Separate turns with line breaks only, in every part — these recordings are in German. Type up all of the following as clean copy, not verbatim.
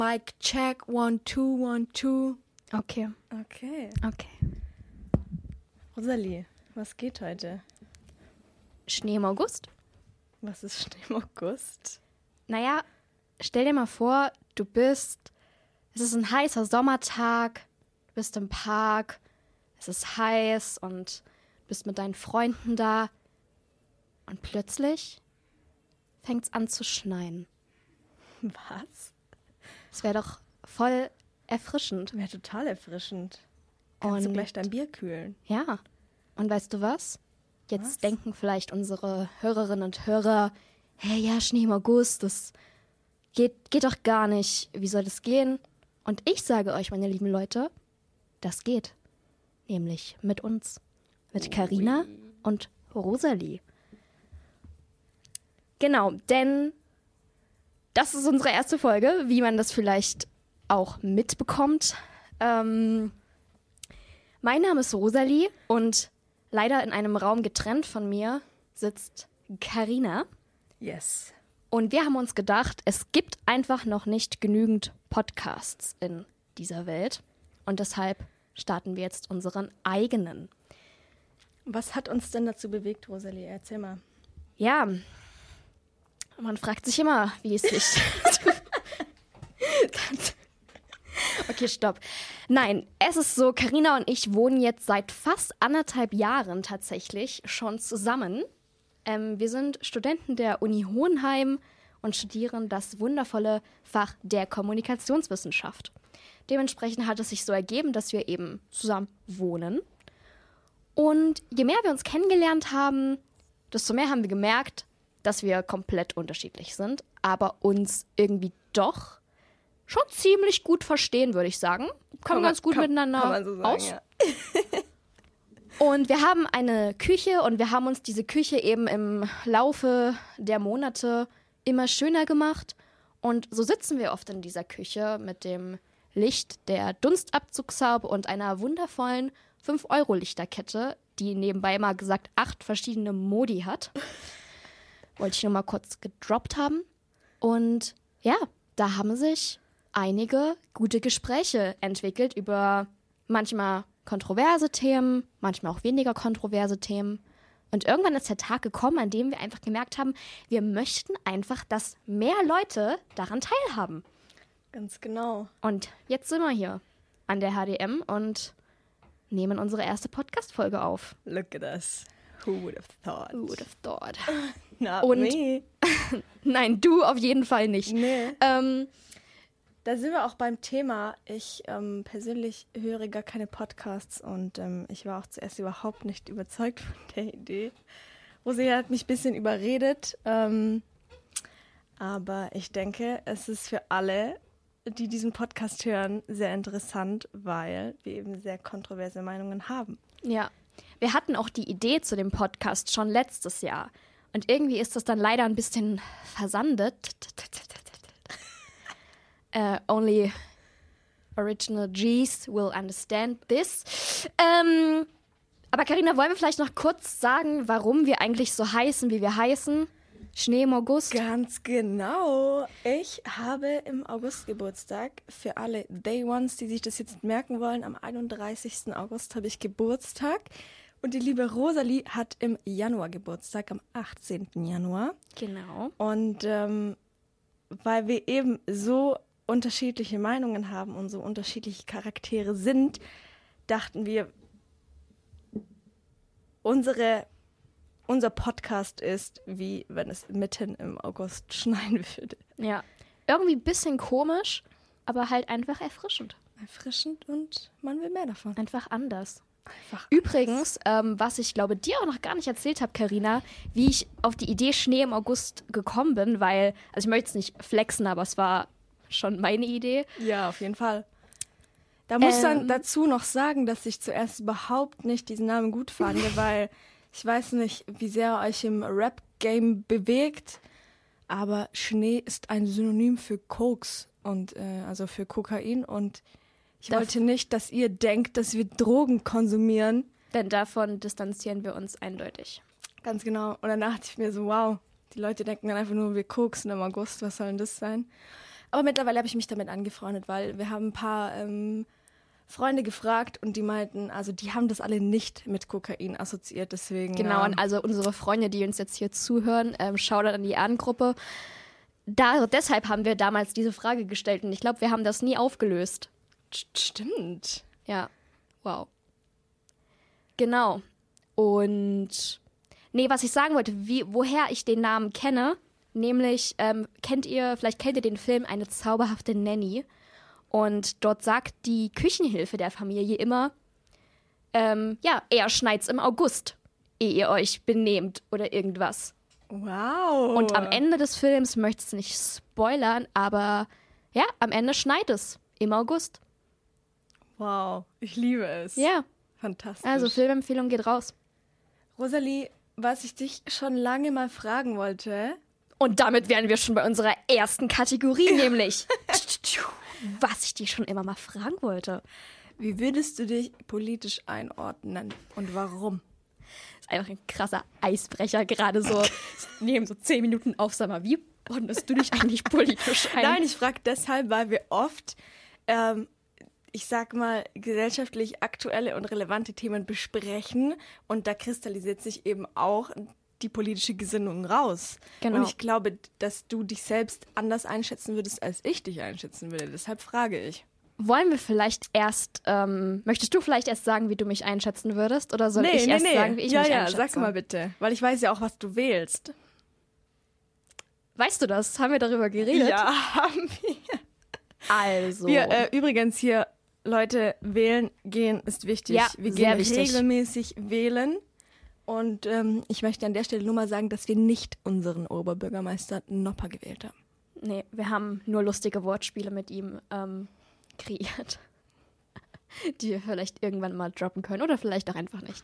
Mic check, 1, 2, 1, 2.
Okay.
Okay.
Okay.
Rosalie, was geht heute?
Schnee im August?
Was ist Schnee im August?
Naja, stell dir mal vor, es ist ein heißer Sommertag, du bist im Park, es ist heiß und bist mit deinen Freunden da und plötzlich fängt's an zu schneien.
Was?
Es wäre doch voll erfrischend.
Wäre total erfrischend. Kannst du gleich dein Bier kühlen?
Ja. Und weißt du was? Jetzt
Was?
denken vielleicht unsere Hörerinnen und Hörer, hey, ja, Schnee im August, das geht doch gar nicht. Wie soll das gehen? Und ich sage euch, meine lieben Leute, das geht. Nämlich mit uns. Mit Carina und Rosalie. Genau, denn das ist unsere erste Folge, wie man das vielleicht auch mitbekommt. Mein Name ist Rosalie und leider in einem Raum getrennt von mir sitzt Carina.
Yes.
Und wir haben uns gedacht, es gibt einfach noch nicht genügend Podcasts in dieser Welt. Und deshalb starten wir jetzt unseren eigenen.
Was hat uns denn dazu bewegt, Rosalie? Erzähl mal.
Ja, man fragt sich immer, wie es sich... Okay, stopp. Nein, es ist so, Carina und ich wohnen jetzt seit fast 1,5 Jahren tatsächlich schon zusammen. Wir sind Studenten der Uni Hohenheim und studieren das wundervolle Fach der Kommunikationswissenschaft. Dementsprechend hat es sich so ergeben, dass wir eben zusammen wohnen. Und je mehr wir uns kennengelernt haben, desto mehr haben wir gemerkt, dass wir komplett unterschiedlich sind, aber uns irgendwie doch schon ziemlich gut verstehen, würde ich sagen. Kommen ganz gut miteinander
kann man so sagen,
aus.
Ja.
Und wir haben eine Küche und wir haben uns diese Küche eben im Laufe der Monate immer schöner gemacht. Und so sitzen wir oft in dieser Küche mit dem Licht der Dunstabzugshaube und einer wundervollen 5-Euro-Lichterkette, die nebenbei mal gesagt 8 verschiedene Modi hat. Wollte ich nur mal kurz gedroppt haben. Und ja, da haben sich einige gute Gespräche entwickelt über manchmal kontroverse Themen, manchmal auch weniger kontroverse Themen. Und irgendwann ist der Tag gekommen, an dem wir einfach gemerkt haben, wir möchten einfach, dass mehr Leute daran teilhaben.
Ganz genau.
Und jetzt sind wir hier an der HDM und nehmen unsere erste Podcast-Folge auf.
Look at us. Who would have thought?
Who would have thought?
Not
Und-
me.
Nein, du auf jeden Fall nicht.
Nee. Da sind wir auch beim Thema. Ich persönlich höre gar keine Podcasts und ich war auch zuerst überhaupt nicht überzeugt von der Idee. Rosalie hat mich ein bisschen überredet, aber ich denke, es ist für alle, die diesen Podcast hören, sehr interessant, weil wir eben sehr kontroverse Meinungen haben.
Ja, wir hatten auch die Idee zu dem Podcast schon letztes Jahr. Und irgendwie ist das dann leider ein bisschen versandet. Only original G's will understand this. Aber Carina, wollen wir vielleicht noch kurz sagen, warum wir eigentlich so heißen, wie wir heißen? Schnee im August.
Ganz genau. Ich habe im August Geburtstag. Für alle Day Ones, die sich das jetzt merken wollen, am 31. August habe ich Geburtstag. Und die liebe Rosalie hat im Januar Geburtstag, am 18. Januar.
Genau.
Und weil wir eben so unterschiedliche Meinungen haben und so unterschiedliche Charaktere sind, dachten wir, unser Podcast ist, wie wenn es mitten im August schneien würde.
Ja. Irgendwie ein bisschen komisch, aber halt einfach erfrischend.
Erfrischend und man will mehr davon.
Einfach anders.
Einfach
Übrigens, was ich glaube dir auch noch gar nicht erzählt habe, Carina, wie ich auf die Idee Schnee im August gekommen bin, weil, also ich möchte es nicht flexen, aber es war schon meine Idee.
Ja, auf jeden Fall. Da muss dann dazu noch sagen, dass ich zuerst überhaupt nicht diesen Namen gut fand, weil ich weiß nicht, wie sehr ihr euch im Rap-Game bewegt, aber Schnee ist ein Synonym für Koks und also für Kokain und ich wollte nicht, dass ihr denkt, dass wir Drogen konsumieren.
Denn davon distanzieren wir uns eindeutig.
Ganz genau. Und dann dachte ich mir so, wow, die Leute denken dann einfach nur, wir koksen im August, was soll denn das sein? Aber mittlerweile habe ich mich damit angefreundet, weil wir haben ein paar Freunde gefragt und die meinten, also die haben das alle nicht mit Kokain assoziiert, deswegen.
Genau, und also unsere Freunde, die uns jetzt hier zuhören, Shoutout an die Ahnengruppe. Deshalb haben wir damals diese Frage gestellt und ich glaube, wir haben das nie aufgelöst.
Stimmt.
Ja, wow. Genau. Und was ich sagen wollte, woher ich den Namen kenne, nämlich vielleicht kennt ihr den Film Eine zauberhafte Nanny. Und dort sagt die Küchenhilfe der Familie immer, eher schneit's im August, ehe ihr euch benehmt oder irgendwas.
Wow.
Und am Ende des Films, möchte ich es nicht spoilern, aber ja, am Ende schneit es im August.
Wow, ich liebe es.
Ja.
Fantastisch.
Also Filmempfehlung geht raus.
Rosalie, was ich dich schon lange mal fragen wollte.
Und damit wären wir schon bei unserer ersten Kategorie, nämlich was ich dich schon immer mal fragen wollte.
Wie würdest du dich politisch einordnen und warum?
Das ist einfach ein krasser Eisbrecher, gerade so neben so 10 Minuten auf, sag mal, wie ordnest du dich eigentlich politisch ein?
Nein, ich frage deshalb, weil wir oft, ich sag mal, gesellschaftlich aktuelle und relevante Themen besprechen und da kristallisiert sich eben auch die politische Gesinnung raus.
Genau.
Und ich glaube, dass du dich selbst anders einschätzen würdest, als ich dich einschätzen würde. Deshalb frage ich.
Wollen wir vielleicht erst, möchtest du vielleicht erst sagen, wie du mich einschätzen würdest? Oder soll ich erst sagen, wie ich mich einschätze?
Ja, sag mal bitte. Weil ich weiß ja auch, was du wählst.
Weißt du das? Haben wir darüber geredet?
Ja, haben wir.
Also.
Wir übrigens hier, Leute, wählen gehen ist wichtig.
Ja,
wir
sehr
gehen
wichtig.
Regelmäßig wählen. Und ich möchte an der Stelle nur mal sagen, dass wir nicht unseren Oberbürgermeister Nopper gewählt haben.
Nee, wir haben nur lustige Wortspiele mit ihm kreiert, die wir vielleicht irgendwann mal droppen können oder vielleicht auch einfach nicht.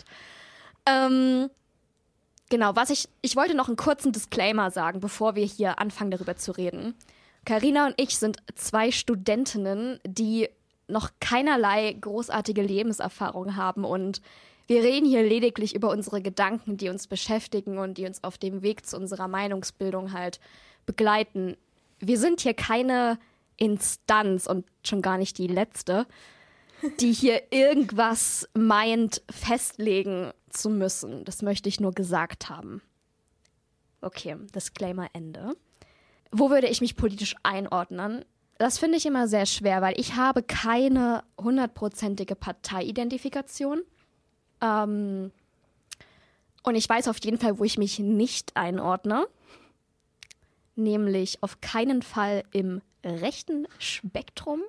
Genau, ich wollte noch einen kurzen Disclaimer sagen, bevor wir hier anfangen, darüber zu reden. Carina und ich sind 2 Studentinnen, die noch keinerlei großartige Lebenserfahrung haben und wir reden hier lediglich über unsere Gedanken, die uns beschäftigen und die uns auf dem Weg zu unserer Meinungsbildung halt begleiten. Wir sind hier keine Instanz und schon gar nicht die letzte, die hier irgendwas meint, festlegen zu müssen. Das möchte ich nur gesagt haben. Okay, Disclaimer Ende. Wo würde ich mich politisch einordnen? Das finde ich immer sehr schwer, weil ich habe keine 100%ige Parteiidentifikation. Und ich weiß auf jeden Fall, wo ich mich nicht einordne. Nämlich auf keinen Fall im rechten Spektrum.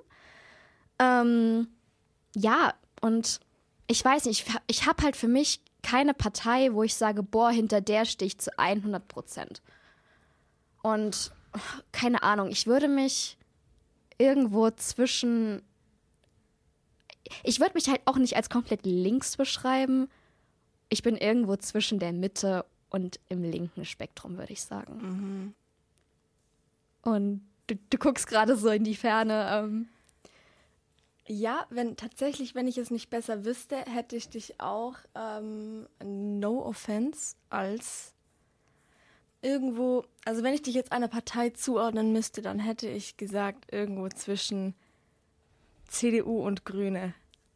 Ja, und ich weiß nicht, ich habe halt für mich keine Partei, wo ich sage, boah, hinter der stehe ich zu 100%. Und keine Ahnung, ich würde mich irgendwo zwischen... Ich würde mich halt auch nicht als komplett links beschreiben. Ich bin irgendwo zwischen der Mitte und im linken Spektrum, würde ich sagen. Mhm. Und du guckst gerade so in die Ferne.
Ja, wenn ich es nicht besser wüsste, hätte ich dich auch, no offense, als irgendwo, also wenn ich dich jetzt einer Partei zuordnen müsste, dann hätte ich gesagt, irgendwo zwischen CDU und Grüne.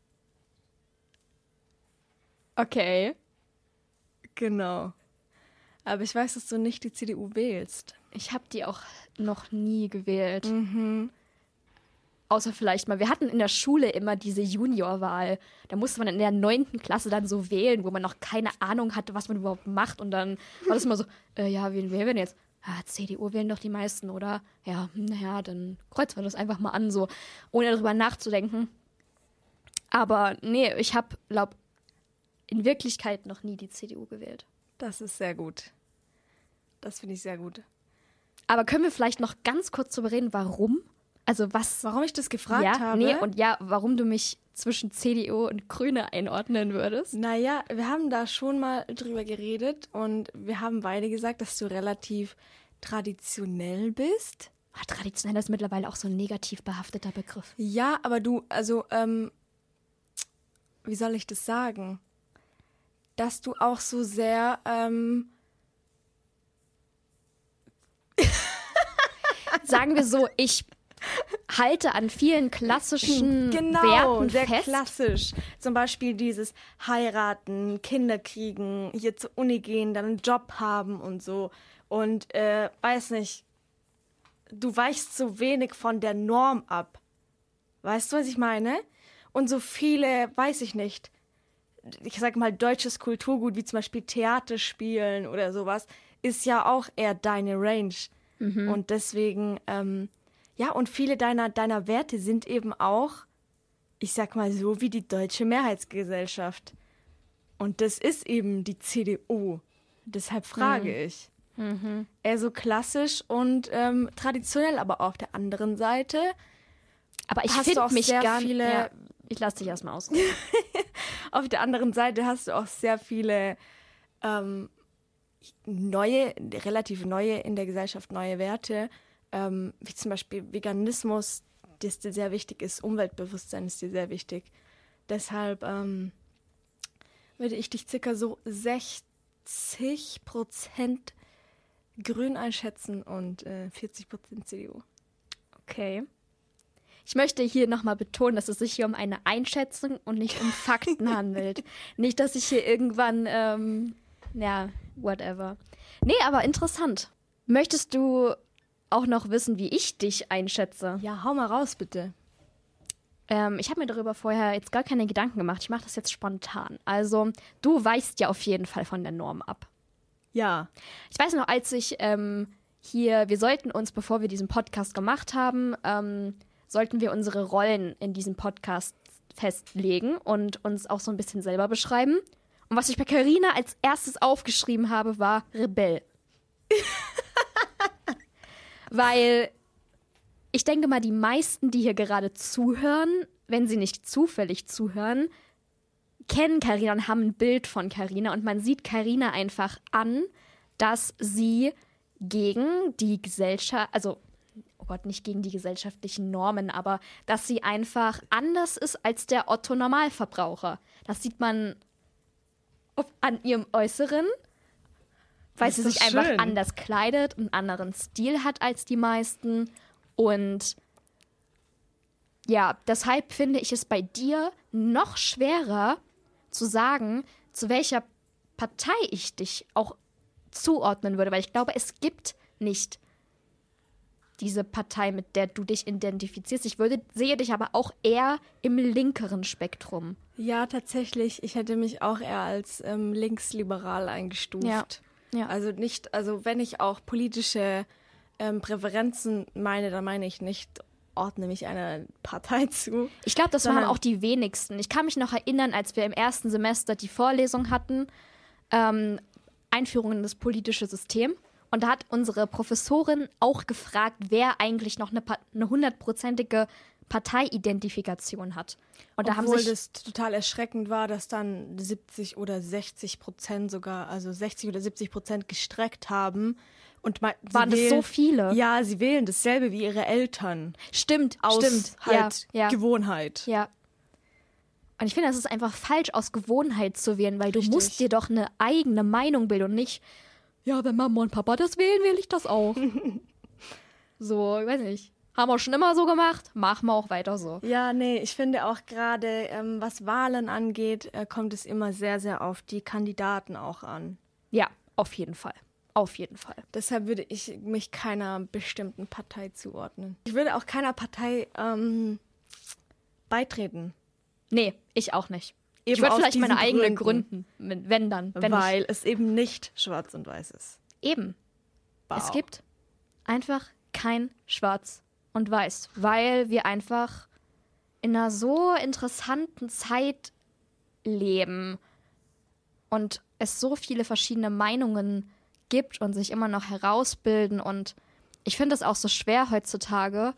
Okay.
Genau. Aber ich weiß, dass du nicht die CDU wählst.
Ich habe die auch noch nie gewählt.
Mhm.
Außer vielleicht mal, wir hatten in der Schule immer diese Juniorwahl. Da musste man in der 9. Klasse dann so wählen, wo man noch keine Ahnung hatte, was man überhaupt macht. Und dann war das immer so, ja, wen wählen wir denn jetzt? CDU wählen doch die meisten, oder? Ja, naja, dann kreuzen wir das einfach mal an, so, ohne darüber nachzudenken. Aber nee, ich habe, glaube in Wirklichkeit noch nie die CDU gewählt.
Das ist sehr gut. Das finde ich sehr gut.
Aber können wir vielleicht noch ganz kurz darüber reden, warum? Also
warum ich das gefragt habe?
Nee, und ja, warum du mich zwischen CDU und Grüne einordnen würdest?
Naja, wir haben da schon mal drüber geredet und wir haben beide gesagt, dass du relativ traditionell bist.
Traditionell ist mittlerweile auch so ein negativ behafteter Begriff.
Ja, aber du, also, wie soll ich das sagen? Dass du auch so sehr,
sagen wir so, ich halte an vielen klassischen
Genau,
Werten
sehr
fest.
klassisch. Zum Beispiel dieses Heiraten, Kinder kriegen, hier zur Uni gehen, dann einen Job haben und so. Und weiß nicht, du weichst so wenig von der Norm ab. Weißt du, was ich meine? Und so viele, weiß ich nicht, ich sag mal deutsches Kulturgut, wie zum Beispiel Theater spielen oder sowas, ist ja auch eher deine Range. Und deswegen, ja, und viele deiner Werte sind eben auch, ich sag mal so, wie die deutsche Mehrheitsgesellschaft. Und das ist eben die CDU. Deshalb frage ich. Eher so klassisch und traditionell, aber auf der anderen Seite
Aber ich
hast du
finde
auch
mich
sehr
gar
viele-
Ja, ich lasse dich erstmal aus.
Auf der anderen Seite hast du auch sehr viele relativ neue in der Gesellschaft, neue Werte, wie zum Beispiel Veganismus, das dir sehr wichtig ist, Umweltbewusstsein ist dir sehr wichtig. Deshalb würde ich dich circa so 60% Grün einschätzen und 40% CDU.
Okay. Ich möchte hier nochmal betonen, dass es sich hier um eine Einschätzung und nicht um Fakten handelt. Nicht, dass ich hier irgendwann, whatever. Nee, aber interessant. Möchtest du auch noch wissen, wie ich dich einschätze?
Ja, hau mal raus, bitte.
Ich habe mir darüber vorher jetzt gar keine Gedanken gemacht. Ich mache das jetzt spontan. Also, du weichst ja auf jeden Fall von der Norm ab.
Ja.
Ich weiß noch, als ich wir sollten uns, bevor wir diesen Podcast gemacht haben, sollten wir unsere Rollen in diesem Podcast festlegen und uns auch so ein bisschen selber beschreiben. Und was ich bei Carina als erstes aufgeschrieben habe, war Rebell. Weil ich denke mal, die meisten, die hier gerade zuhören, wenn sie nicht zufällig zuhören, kennen Carina und haben ein Bild von Carina. Und man sieht Carina einfach an, dass sie gegen die Gesellschaft, also oh Gott, nicht gegen die gesellschaftlichen Normen, aber dass sie einfach anders ist als der Otto-Normalverbraucher. Das sieht man an ihrem Äußeren, weil
Das
sie
ist
sich
doch
einfach
schön.
anders kleidet, einen anderen Stil hat als die meisten. Und ja, deshalb finde ich es bei dir noch schwerer zu sagen, zu welcher Partei ich dich auch zuordnen würde, weil ich glaube, es gibt nicht diese Partei, mit der du dich identifizierst. Sehe dich aber auch eher im linkeren Spektrum.
Ja, tatsächlich. Ich hätte mich auch eher als linksliberal eingestuft.
Ja.
Also wenn ich auch politische Präferenzen meine, dann meine ich nicht, ordne mich einer Partei zu.
Ich glaube, das
Sondern-
waren auch die wenigsten. Ich kann mich noch erinnern, als wir im ersten Semester die Vorlesung hatten, Einführung in das politische System. Und da hat unsere Professorin auch gefragt, wer eigentlich noch eine 100%ige Parteiidentifikation hat. Und da haben
Obwohl
sich
das total erschreckend war, dass dann 70 oder 60% sogar, also 60 oder 70% gestreckt haben. Und sie
waren das so viele.
Ja, sie wählen dasselbe wie ihre Eltern.
Stimmt,
Aus
stimmt.
halt
ja.
Gewohnheit.
Ja. Und ich finde, das ist einfach falsch, aus Gewohnheit zu wählen, weil du
Richtig.
musst dir doch eine eigene Meinung bilden und nicht, ja, wenn Mama und Papa das wählen, will ich das auch. So, ich weiß nicht. Haben wir schon immer so gemacht, machen wir auch weiter so.
Ja, nee, ich finde auch gerade, was Wahlen angeht, kommt es immer sehr, sehr auf die Kandidaten auch an.
Ja, auf jeden Fall. Auf jeden Fall.
Deshalb würde ich mich keiner bestimmten Partei zuordnen. Ich würde auch keiner Partei beitreten.
Nee, ich auch nicht.
Eben
Ich würde
aus
vielleicht meine
diesen
eigene
Gründen.
gründen, wenn dann. Wenn
Weil es eben nicht schwarz und weiß ist.
Eben.
Wow.
Es gibt einfach kein Schwarz und Weiß, weil wir einfach in einer so interessanten Zeit leben und es so viele verschiedene Meinungen gibt und sich immer noch herausbilden. Und ich finde es auch so schwer heutzutage,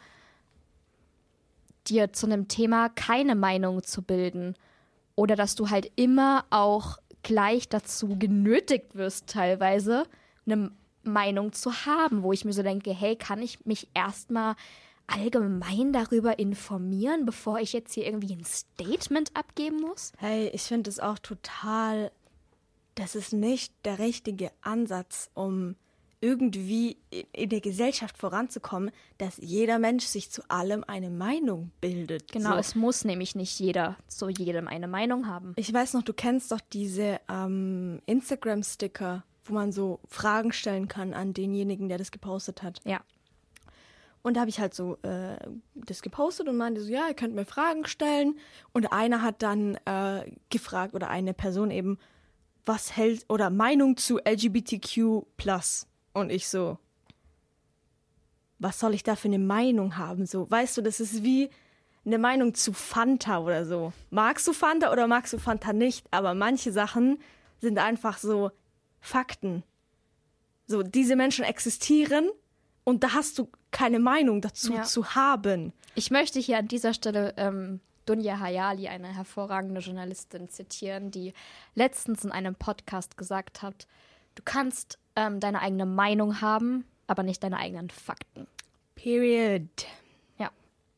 dir zu einem Thema keine Meinung zu bilden. Oder dass du halt immer auch gleich dazu genötigt wirst, teilweise eine Meinung zu haben, wo ich mir so denke, hey, kann ich mich erstmal allgemein darüber informieren, bevor ich jetzt hier irgendwie ein Statement abgeben muss?
Hey, ich finde es auch total, das ist nicht der richtige Ansatz, um irgendwie in der Gesellschaft voranzukommen, dass jeder Mensch sich zu allem eine Meinung bildet.
Genau,
so.
Es muss nämlich nicht jeder zu jedem eine Meinung haben.
Ich weiß noch, du kennst doch diese Instagram-Sticker, wo man so Fragen stellen kann an denjenigen, der das gepostet hat.
Ja.
Und da habe ich halt so das gepostet und meinte so, ja, ihr könnt mir Fragen stellen. Und einer hat dann gefragt, oder eine Person eben, was hält, oder Meinung zu LGBTQ+. Und ich so, was soll ich da für eine Meinung haben? So, weißt du, das ist wie eine Meinung zu Fanta oder so. Magst du Fanta oder magst du Fanta nicht? Aber manche Sachen sind einfach so Fakten. So, diese Menschen existieren und da hast du keine Meinung dazu zu haben.
Ich möchte hier an dieser Stelle Dunja Hayali, eine hervorragende Journalistin, zitieren, die letztens in einem Podcast gesagt hat, du kannst deine eigene Meinung haben, aber nicht deine eigenen Fakten.
Period.
Ja.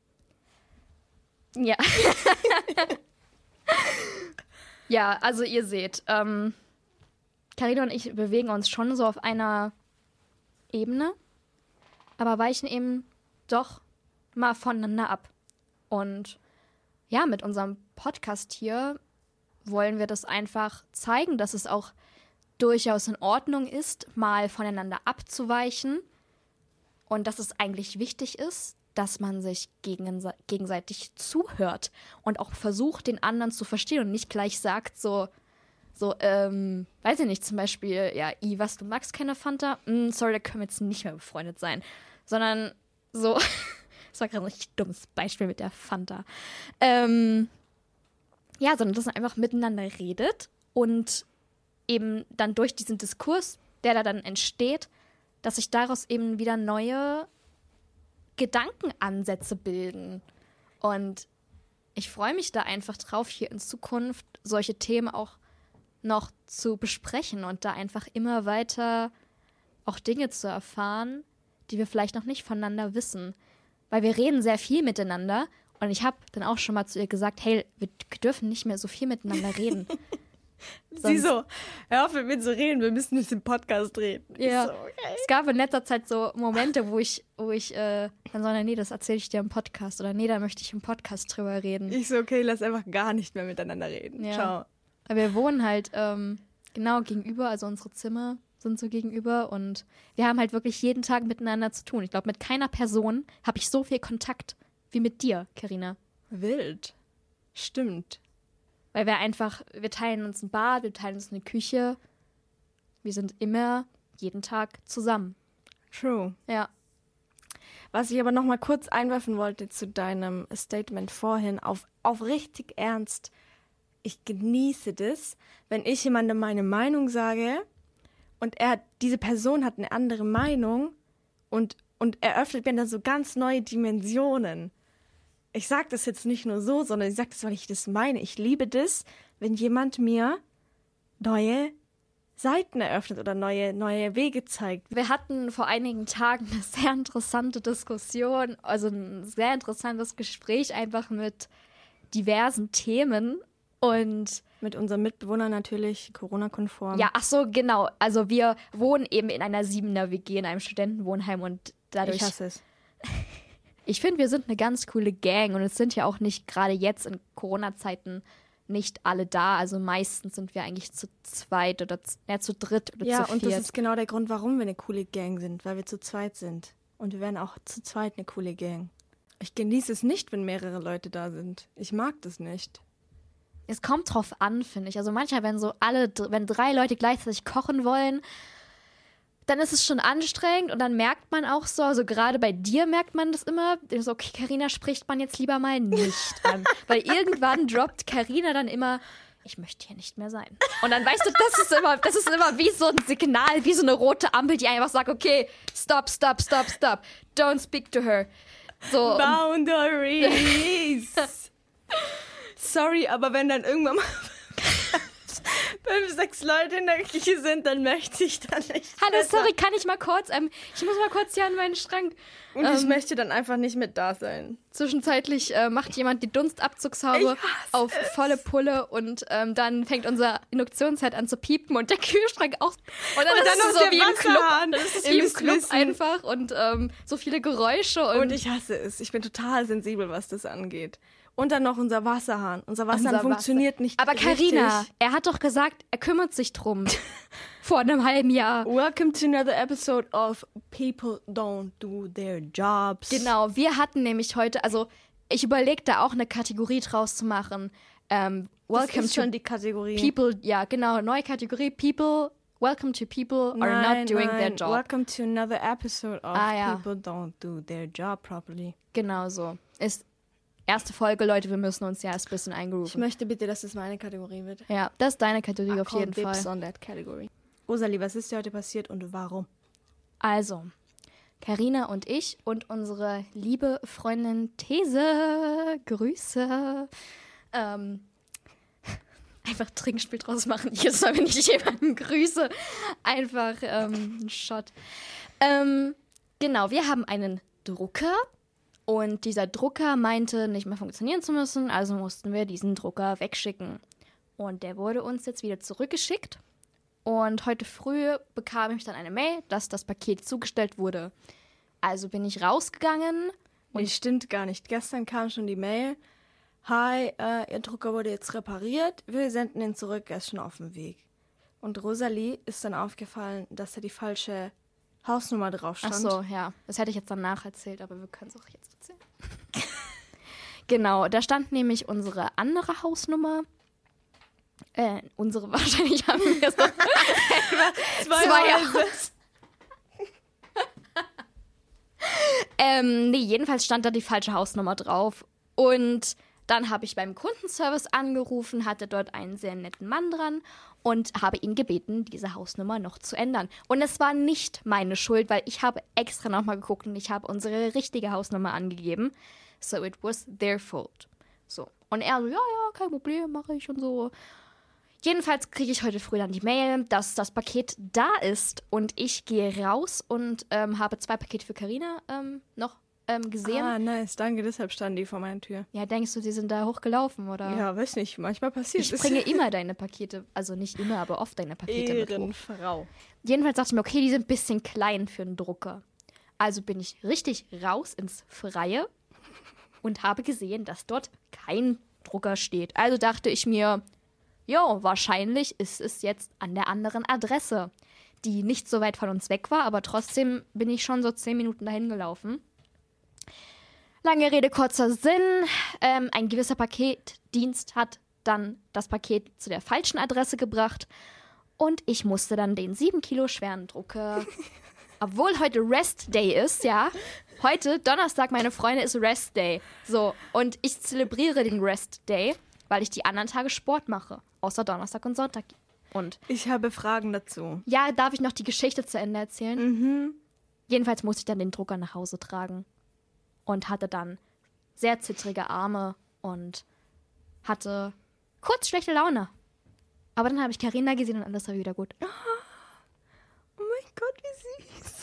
Ja. Ja, also ihr seht, Carina und ich bewegen uns schon so auf einer Ebene, aber weichen eben doch mal voneinander ab. Und ja, mit unserem Podcast hier wollen wir das einfach zeigen, dass es auch durchaus in Ordnung ist, mal voneinander abzuweichen und dass es eigentlich wichtig ist, dass man sich gegenseitig zuhört und auch versucht, den anderen zu verstehen und nicht gleich sagt weiß ich nicht, zum Beispiel, ja, was, du magst keine Fanta? Sorry, da können wir jetzt nicht mehr befreundet sein. Sondern so, das war gerade ein richtig dummes Beispiel mit der Fanta. Sondern dass man einfach miteinander redet und eben dann durch diesen Diskurs, der da dann entsteht, dass sich daraus eben wieder neue Gedankenansätze bilden. Und ich freue mich da einfach drauf, hier in Zukunft solche Themen auch noch zu besprechen und da einfach immer weiter auch Dinge zu erfahren, die wir vielleicht noch nicht voneinander wissen. Weil wir reden sehr viel miteinander und ich habe dann auch schon mal zu ihr gesagt, hey, wir dürfen nicht mehr so viel miteinander reden.
Sie so, hör auf mit mir zu reden, wir müssen jetzt im Podcast reden.
Ja,
so, okay.
Es gab in letzter Zeit so Momente, wo ich dann so, nee, das erzähle ich dir im Podcast oder nee, da möchte ich im Podcast drüber reden.
Ich so, okay, lass einfach gar nicht mehr miteinander reden.
Ja.
Ciao.
Aber wir wohnen halt genau gegenüber, also unsere Zimmer sind so gegenüber und wir haben halt wirklich jeden Tag miteinander zu tun. Ich glaube, mit keiner Person habe ich so viel Kontakt wie mit dir, Carina.
Wild. Stimmt.
Weil wir teilen uns ein Bad, wir teilen uns eine Küche. Wir sind immer jeden Tag zusammen.
True.
Ja.
Was ich aber noch mal kurz einwerfen wollte zu deinem Statement vorhin, auf richtig ernst, ich genieße das, wenn ich jemandem meine Meinung sage und diese Person hat eine andere Meinung und eröffnet mir dann so ganz neue Dimensionen. Ich sage das jetzt nicht nur so, sondern ich sage das, weil ich das meine. Ich liebe das, wenn jemand mir neue Seiten eröffnet oder neue Wege zeigt.
Wir hatten vor einigen Tagen eine sehr interessante Diskussion, also ein sehr interessantes Gespräch einfach mit diversen Themen und
mit unserem Mitbewohner natürlich, Corona-konform.
Ja, ach so, genau. Also wir wohnen eben in einer 7er-WG, in einem Studentenwohnheim und dadurch...
Ich hasse es.
Ich finde, wir sind eine ganz coole Gang und es sind ja auch nicht gerade jetzt in Corona-Zeiten nicht alle da. Also meistens sind wir eigentlich zu zweit oder zu dritt oder zu viert.
Ja, und das ist genau der Grund, warum wir eine coole Gang sind, weil wir zu zweit sind. Und wir werden auch zu zweit eine coole Gang. Ich genieße es nicht, wenn mehrere Leute da sind. Ich mag das nicht.
Es kommt drauf an, finde ich. Also manchmal, wenn 3 Leute gleichzeitig kochen wollen, dann ist es schon anstrengend und dann merkt man auch so, also gerade bei dir merkt man das immer, so, okay, Carina spricht man jetzt lieber mal nicht an. Weil irgendwann droppt Carina dann immer, ich möchte hier nicht mehr sein. Und dann weißt du, das ist immer wie so ein Signal, wie so eine rote Ampel, die einfach sagt, okay, stop, stop, stop, stop, don't speak to her. So,
Boundaries! Sorry, aber wenn dann irgendwann mal 5, 6 Leute in der Küche sind, dann möchte ich da nicht.
Hallo, sorry, kann ich mal kurz, ich muss mal kurz hier an meinen Schrank.
Und ich möchte dann einfach nicht mit da sein.
Zwischenzeitlich macht jemand die Dunstabzugshaube auf volle Pulle und dann fängt unser Induktionsherd an zu piepen und der Kühlschrank auch. Und dann ist es so wie im Club. Dann ist es wie im Club einfach und so viele Geräusche.
Und ich hasse es. Ich bin total sensibel, was das angeht. Und dann noch unser Wasserhahn. Unser Wasserhahn funktioniert nicht
Aber Carina, er hat doch gesagt, er kümmert sich drum. Vor einem halben Jahr.
Welcome to another episode of People Don't Do Their Jobs.
Genau, wir hatten nämlich heute, also ich überlege da auch eine Kategorie draus zu machen.
Welcome das ist schon die Kategorie.
People, ja genau, neue Kategorie. Welcome to people are not doing their job.
Welcome to another episode of People Don't Do Their Job properly.
Genau so. Ist erste Folge, Leute, wir müssen uns ja erst ein bisschen eingrooven.
Ich möchte bitte, dass es meine Kategorie wird.
Ja, das ist deine Kategorie auf jeden Fall.
On that category. Rosalie, was ist dir heute passiert und warum?
Also, Carina und ich und unsere liebe Freundin These, Grüße, einfach Trinkspiel draus machen. Jedes Mal, wenn ich jemanden grüße, einfach ein Shot. Genau, wir haben einen Drucker. Und dieser Drucker meinte, nicht mehr funktionieren zu müssen, also mussten wir diesen Drucker wegschicken. Und der wurde uns jetzt wieder zurückgeschickt. Und heute früh bekam ich dann eine Mail, dass das Paket zugestellt wurde. Also bin ich rausgegangen.
Und stimmt gar nicht. Gestern kam schon die Mail. Hi, Ihr Drucker wurde jetzt repariert. Wir senden ihn zurück, er ist schon auf dem Weg. Und Rosalie ist dann aufgefallen, dass da die falsche Hausnummer drauf stand.
Ach so, ja. Das hätte ich jetzt danach erzählt, aber wir können es auch jetzt erzählen. Genau, da stand nämlich unsere andere Hausnummer. Unsere wahrscheinlich haben wir so zwei Haus. Nee, jedenfalls stand da die falsche Hausnummer drauf. Und dann habe ich beim Kundenservice angerufen, hatte dort einen sehr netten Mann dran und habe ihn gebeten, diese Hausnummer noch zu ändern. Und es war nicht meine Schuld, weil ich habe extra nochmal geguckt und ich habe unsere richtige Hausnummer angegeben. So it was their fault. So. Und er so, ja, kein Problem, mache ich und so. Jedenfalls kriege ich heute früh dann die Mail, dass das Paket da ist und ich gehe raus und habe 2 Pakete für Carina noch gesehen.
Ah, nice, danke, deshalb standen die vor meiner Tür.
Ja, denkst du, die sind da hochgelaufen, oder?
Ja, weiß nicht, manchmal passiert es.
Ich bringe immer deine Pakete, also nicht immer, aber oft deine Pakete mit hoch.
Ehrenfrau.
Jedenfalls dachte ich mir, okay, die sind ein bisschen klein für einen Drucker. Also bin ich richtig raus ins Freie und habe gesehen, dass dort kein Drucker steht. Also dachte ich mir, jo, wahrscheinlich ist es jetzt an der anderen Adresse, die nicht so weit von uns weg war, aber trotzdem bin ich schon so 10 Minuten dahin gelaufen. Lange Rede, kurzer Sinn. Ein gewisser Paketdienst hat dann das Paket zu der falschen Adresse gebracht und ich musste dann den 7 Kilo schweren Drucker, obwohl heute Rest Day ist, ja, heute, Donnerstag, meine Freunde, ist Rest Day. So, und ich zelebriere den Rest Day, weil ich die anderen Tage Sport mache, außer Donnerstag und Sonntag. Und
ich habe Fragen dazu.
Ja, darf ich noch die Geschichte zu Ende erzählen?
Mhm.
Jedenfalls musste ich dann den Drucker nach Hause tragen. Und hatte dann sehr zittrige Arme und hatte kurz schlechte Laune. Aber dann habe ich Carina gesehen und alles war wieder gut.
Oh mein Gott, wie süß.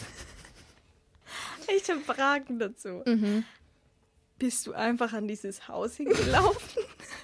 Ich habe Fragen dazu.
Mhm.
Bist du einfach an dieses Haus hingelaufen?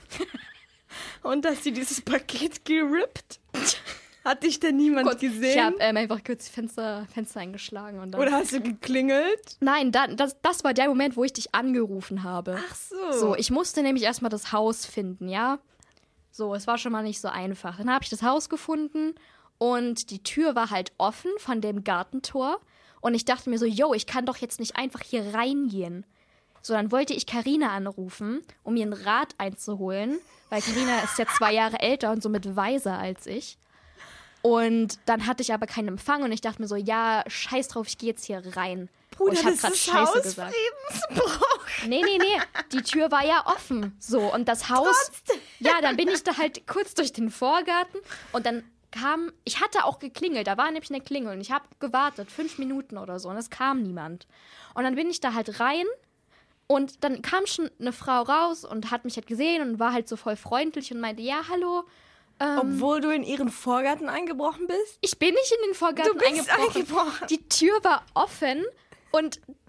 Und hast du dieses Paket gerippt? Hat dich denn niemand gesehen?
Ich habe einfach kurz Fenster eingeschlagen. Und dann
oder hast du geklingelt?
Nein, das war der Moment, wo ich dich angerufen habe.
Ach so.
So, ich musste nämlich erstmal das Haus finden, ja? So, es war schon mal nicht so einfach. Dann habe ich das Haus gefunden und die Tür war halt offen von dem Gartentor. Und ich dachte mir so, ich kann doch jetzt nicht einfach hier reingehen. So, dann wollte ich Carina anrufen, um mir ein Rad einzuholen, weil Carina ist ja 2 Jahre älter und somit weiser als ich. Und dann hatte ich aber keinen Empfang und ich dachte mir so, ja, scheiß drauf, ich gehe jetzt hier rein.
Bruder,
und ich habe
das
gerade
ist
Scheiße gesagt. Nee, die Tür war ja offen. So, und das Haus.
Trotzdem.
Ja, dann bin ich da halt kurz durch den Vorgarten und dann ich hatte auch geklingelt, da war nämlich eine Klingel und ich habe gewartet, 5 Minuten oder so und es kam niemand. Und dann bin ich da halt rein und dann kam schon eine Frau raus und hat mich halt gesehen und war halt so voll freundlich und meinte, ja, hallo.
Obwohl du in ihren Vorgarten eingebrochen bist?
Ich bin nicht in den Vorgarten
eingebrochen.
Die Tür war offen und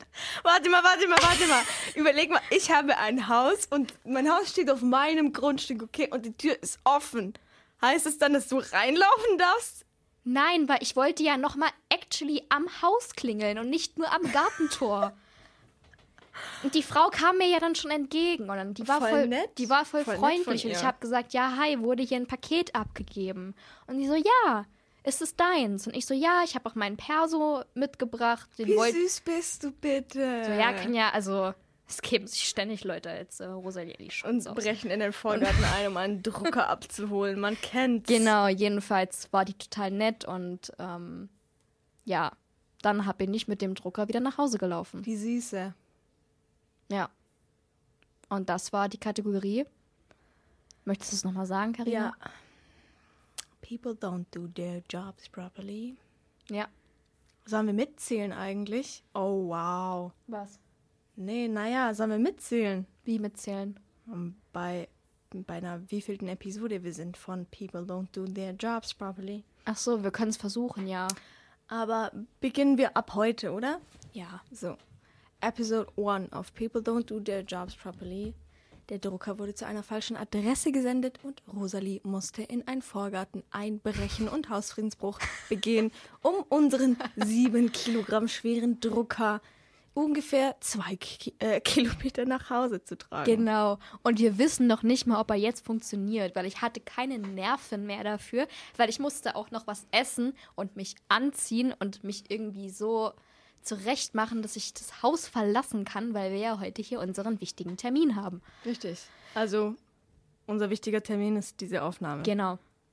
Warte mal. Überleg mal, ich habe ein Haus und mein Haus steht auf meinem Grundstück, okay? Und die Tür ist offen. Heißt es dann, dass du reinlaufen darfst?
Nein, weil ich wollte ja nochmal actually am Haus klingeln und nicht nur am Gartentor. Und die Frau kam mir ja dann schon entgegen und die war voll
nett.
Die war voll freundlich und
ihr.
ich habe gesagt, ja, hi, wurde hier ein Paket abgegeben. Und die so, ja, ist es deins? Und ich so, ja, ich habe auch meinen Perso mitgebracht.
Wie süß bist du bitte?
So, ja, kann ja, also es geben sich ständig Leute als Rosalie die Schutz
Und brechen in den Vorgarten ein, um einen Drucker abzuholen. Man kennt's.
Genau, jedenfalls war die total nett und ja, dann bin ich mit dem Drucker wieder nach Hause gelaufen.
Die Süße.
Ja. Und das war die Kategorie. Möchtest du es nochmal sagen, Carina?
Ja. People don't do their jobs properly.
Ja.
Sollen wir mitzählen eigentlich? Oh, wow.
Was?
Nee, naja, sollen wir mitzählen?
Wie mitzählen?
Bei einer wievielten Episode wir sind von People don't do their jobs properly.
Ach so, wir können es versuchen, ja.
Aber beginnen wir ab heute, oder?
Ja.
So. Episode 1 of People Don't Do Their Jobs Properly. Der Drucker wurde zu einer falschen Adresse gesendet und Rosalie musste in einen Vorgarten einbrechen und Hausfriedensbruch begehen, um unseren 7 Kilogramm schweren Drucker ungefähr 2 Kilometer nach Hause zu tragen.
Genau. Und wir wissen noch nicht mal, ob er jetzt funktioniert, weil ich hatte keine Nerven mehr dafür, weil ich musste auch noch was essen und mich anziehen und mich irgendwie so zurecht machen, dass ich das Haus verlassen kann, weil wir ja heute hier unseren wichtigen Termin haben.
Richtig. Also, unser wichtiger Termin ist diese Aufnahme.
Genau.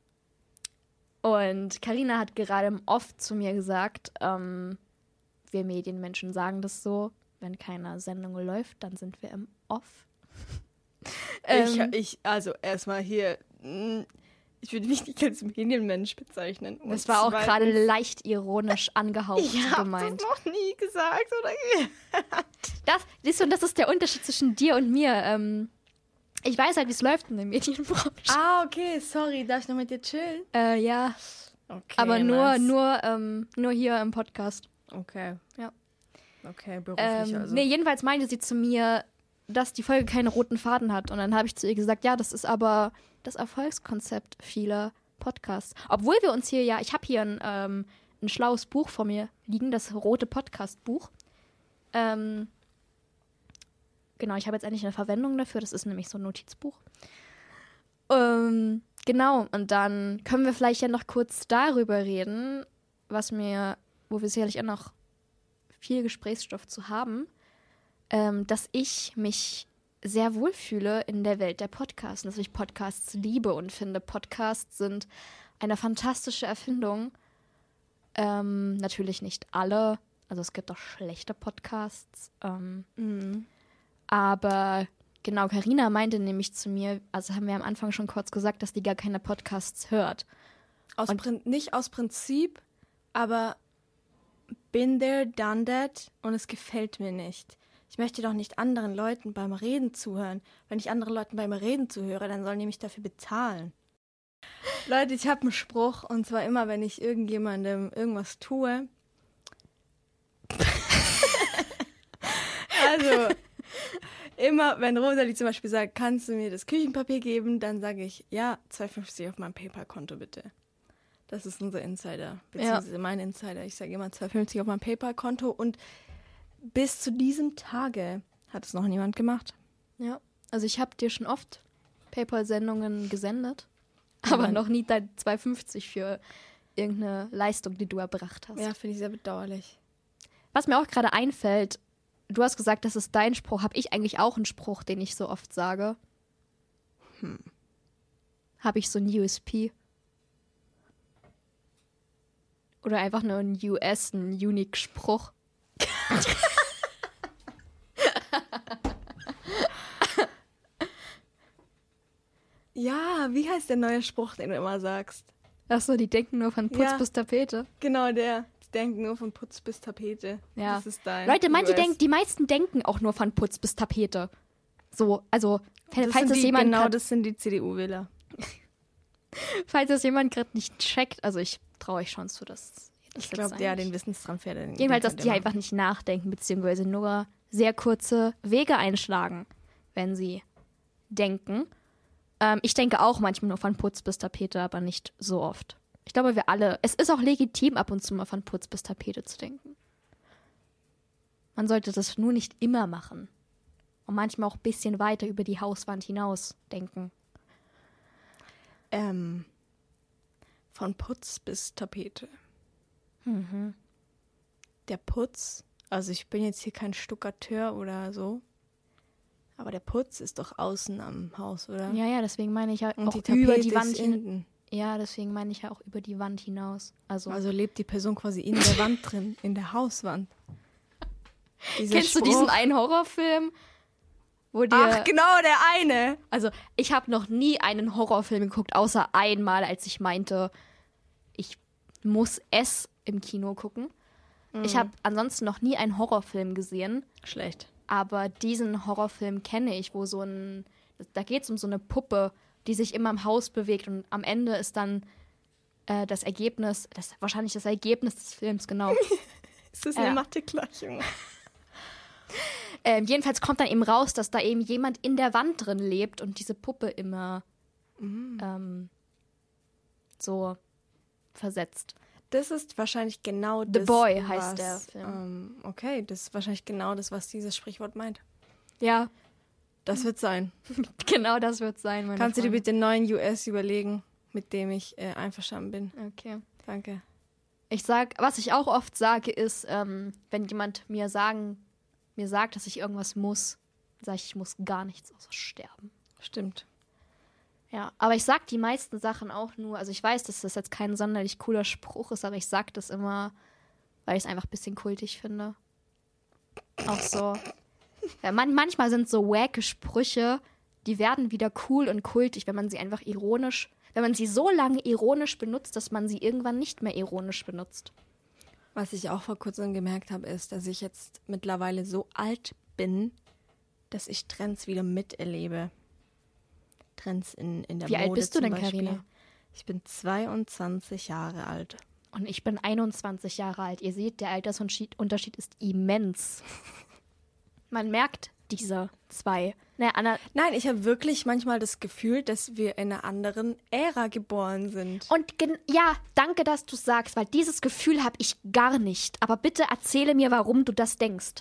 Und Carina hat gerade im Off zu mir gesagt, wir Medienmenschen sagen das so, wenn keine Sendung läuft, dann sind wir im Off.
Also erstmal hier, ich würde mich nicht als Medienmensch bezeichnen. Und
das war auch gerade leicht ironisch angehaucht gemeint.
Ich habe das noch nie gesagt, oder?
Das ist der Unterschied zwischen dir und mir. Ich weiß halt, wie es läuft in der Medienbranche.
Ah, okay, sorry, darf ich noch mit dir chillen?
Ja.
Okay,
aber
nice.
nur hier im Podcast.
Okay.
Ja.
Okay, beruflich also.
Nee, jedenfalls meinte sie zu mir, dass die Folge keinen roten Faden hat. Und dann habe ich zu ihr gesagt, ja, das ist aber das Erfolgskonzept vieler Podcasts. Obwohl wir uns hier ich habe hier ein schlaues Buch vor mir liegen, das rote Podcast-Buch. Genau, ich habe jetzt endlich eine Verwendung dafür. Das ist nämlich so ein Notizbuch. Genau, und dann können wir vielleicht ja noch kurz darüber reden, wo wir sicherlich auch noch viel Gesprächsstoff zu haben, dass ich mich sehr wohlfühle in der Welt der Podcasts, dass ich Podcasts liebe und finde, Podcasts sind eine fantastische Erfindung. Natürlich nicht alle, also es gibt auch schlechte Podcasts, aber genau, Carina meinte nämlich zu mir, also haben wir am Anfang schon kurz gesagt, dass die gar keine Podcasts hört.
Nicht aus Prinzip, aber been there, done that und es gefällt mir nicht. Ich möchte doch nicht anderen Leuten beim Reden zuhören. Wenn ich anderen Leuten beim Reden zuhöre, dann sollen die mich dafür bezahlen. Leute, ich habe einen Spruch und zwar immer, wenn ich irgendjemandem irgendwas tue. Also, immer, wenn Rosalie zum Beispiel sagt, kannst du mir das Küchenpapier geben, dann sage ich, ja, 2,50 auf meinem PayPal-Konto bitte. Das ist unser Insider, beziehungsweise mein Insider. Ich sage immer 2,50 auf meinem PayPal-Konto und bis zu diesem Tage hat es noch niemand gemacht.
Ja, also ich habe dir schon oft PayPal-Sendungen gesendet, aber noch nie dein 2,50 für irgendeine Leistung, die du erbracht hast.
Ja, finde ich sehr bedauerlich.
Was mir auch gerade einfällt, du hast gesagt, das ist dein Spruch. Habe ich eigentlich auch einen Spruch, den ich so oft sage? Habe ich so ein USP? Oder einfach nur ein ein Unique-Spruch?
Ja, wie heißt der neue Spruch, den du immer sagst?
Achso, die denken nur von Putz bis Tapete.
Genau, die denken nur von Putz bis Tapete.
Ja.
Das ist dein
Leute, die meisten denken auch nur von Putz bis Tapete. So, also, falls das jemand
genau, das sind die CDU-Wähler.
Falls das jemand gerade nicht checkt, also ich traue euch schon zu, dass
Ich glaube, den Wissenstransfer.
Jedenfalls, dass die einfach nicht nachdenken, beziehungsweise nur sehr kurze Wege einschlagen, wenn sie denken. Ich denke auch manchmal nur von Putz bis Tapete, aber nicht so oft. Ich glaube, wir alle, es ist auch legitim, ab und zu mal von Putz bis Tapete zu denken. Man sollte das nur nicht immer machen. Und manchmal auch ein bisschen weiter über die Hauswand hinaus denken.
Von Putz bis Tapete.
Mhm.
Der Putz, also ich bin jetzt hier kein Stuckateur oder so, aber der Putz ist doch außen am Haus, oder?
Ja, deswegen meine ich ja
Und
auch
die Tapete
über die Wand
ist innen.
Ja, deswegen meine ich ja auch über die Wand hinaus. Also
lebt die Person quasi in der Wand drin, in der Hauswand.
Kennst du diesen einen Horrorfilm?
Ach, genau, der eine.
Also, ich habe noch nie einen Horrorfilm geguckt, außer einmal, als ich meinte, ich muss es im Kino gucken. Ich habe ansonsten noch nie einen Horrorfilm gesehen.
Schlecht.
Aber diesen Horrorfilm kenne ich, wo da geht es um so eine Puppe, die sich immer im Haus bewegt und am Ende ist dann wahrscheinlich das Ergebnis des Films, genau.
Ist das eine Mathe-Gleichung?
Jedenfalls kommt dann eben raus, dass da eben jemand in der Wand drin lebt und diese Puppe immer so versetzt.
Das ist wahrscheinlich genau
The
das,
Boy heißt der Film.
Okay, das ist wahrscheinlich genau das, was dieses Sprichwort meint.
Ja.
Das wird sein.
Genau das wird sein, meine
Kannst du dir
Freunde.
bitte den neuen US überlegen, mit dem ich einverstanden bin?
Okay.
Danke.
Was ich auch oft sage, ist, wenn jemand mir sagt, dass ich irgendwas muss, sage ich muss gar nichts außer sterben.
Stimmt.
Ja, aber ich sag die meisten Sachen auch nur, also ich weiß, dass das jetzt kein sonderlich cooler Spruch ist, aber ich sag das immer, weil ich es einfach ein bisschen kultig finde. Auch so. Ja, manchmal sind so wacke Sprüche, die werden wieder cool und kultig, wenn man sie so lange ironisch benutzt, dass man sie irgendwann nicht mehr ironisch benutzt.
Was ich auch vor kurzem gemerkt habe, ist, dass ich jetzt mittlerweile so alt bin, dass ich Trends wieder miterlebe. Trends in der Mode.
Wie alt bist du denn,
Beispiel.
Carina?
Ich bin 22 Jahre alt.
Und ich bin 21 Jahre alt. Ihr seht, der Altersunterschied ist immens. Man merkt diese zwei.
Nein, ich habe wirklich manchmal das Gefühl, dass wir in einer anderen Ära geboren sind.
Und ja, danke, dass du sagst, weil dieses Gefühl habe ich gar nicht. Aber bitte erzähle mir, warum du das denkst.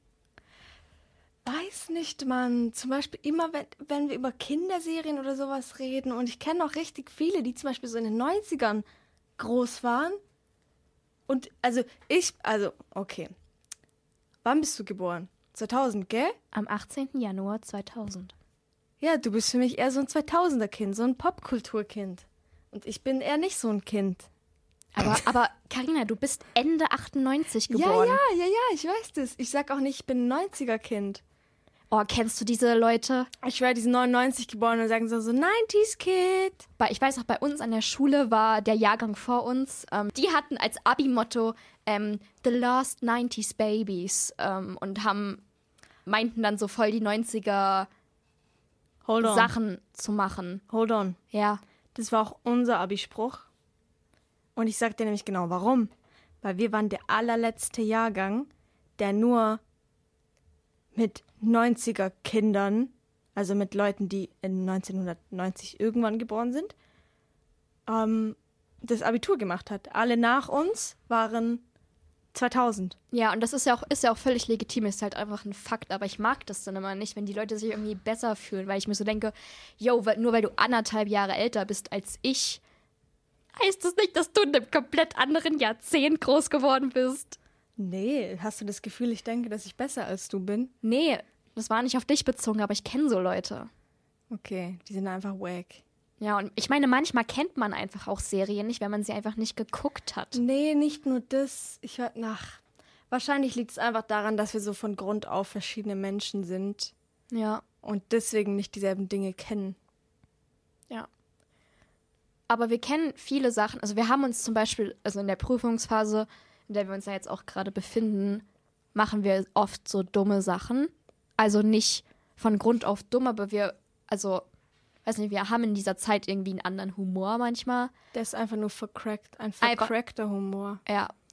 Weiß nicht, Mann. Zum Beispiel immer, wenn wir über Kinderserien oder sowas reden, und ich kenne auch richtig viele, die zum Beispiel so in den 90ern groß waren. Und okay. Wann bist du geboren? 2000, gell?
Am 18. Januar 2000.
Ja, du bist für mich eher so ein 2000er-Kind, so ein Popkulturkind. Und ich bin eher nicht so ein Kind.
Aber Carina, du bist Ende 98 geboren.
Ja, ich weiß das. Ich sag auch nicht, ich bin ein 90er-Kind.
Oh, kennst du diese Leute?
Ich schwöre, die sind 99 geboren und sagen so 90s-Kid.
Ich weiß auch, bei uns an der Schule war der Jahrgang vor uns. Die hatten als Abi-Motto The Last 90s Babies und meinten dann so voll die 90er Sachen zu machen.
Hold on.
Ja.
Das war auch unser Abi-Spruch. Und ich sag dir nämlich genau, warum. Weil wir waren der allerletzte Jahrgang, der nur mit 90er-Kindern, also mit Leuten, die in 1990 irgendwann geboren sind, das Abitur gemacht hat. Alle nach uns waren 2000.
Ja, und das ist ja auch völlig legitim, ist halt einfach ein Fakt, aber ich mag das dann immer nicht, wenn die Leute sich irgendwie besser fühlen, weil ich mir so denke, nur weil du 1,5 Jahre älter bist als ich, heißt das nicht, dass du in einem komplett anderen Jahrzehnt groß geworden bist.
Nee, hast du das Gefühl, ich denke, dass ich besser als du bin?
Nee, das war nicht auf dich bezogen, aber ich kenne so Leute.
Okay, die sind einfach wack.
Ja, und ich meine, manchmal kennt man einfach auch Serien nicht, wenn man sie einfach nicht geguckt hat.
Nee, nicht nur das. Wahrscheinlich liegt es einfach daran, dass wir so von Grund auf verschiedene Menschen sind.
Ja.
Und deswegen nicht dieselben Dinge kennen.
Ja. Aber wir kennen viele Sachen. Also wir haben uns zum Beispiel, also in der Prüfungsphase, in der wir uns ja jetzt auch gerade befinden, machen wir oft so dumme Sachen. Also nicht von Grund auf dumm, aber wir haben in dieser Zeit irgendwie einen anderen Humor manchmal.
Der ist einfach nur vercrackt, ein vercrackter Humor.
Ja,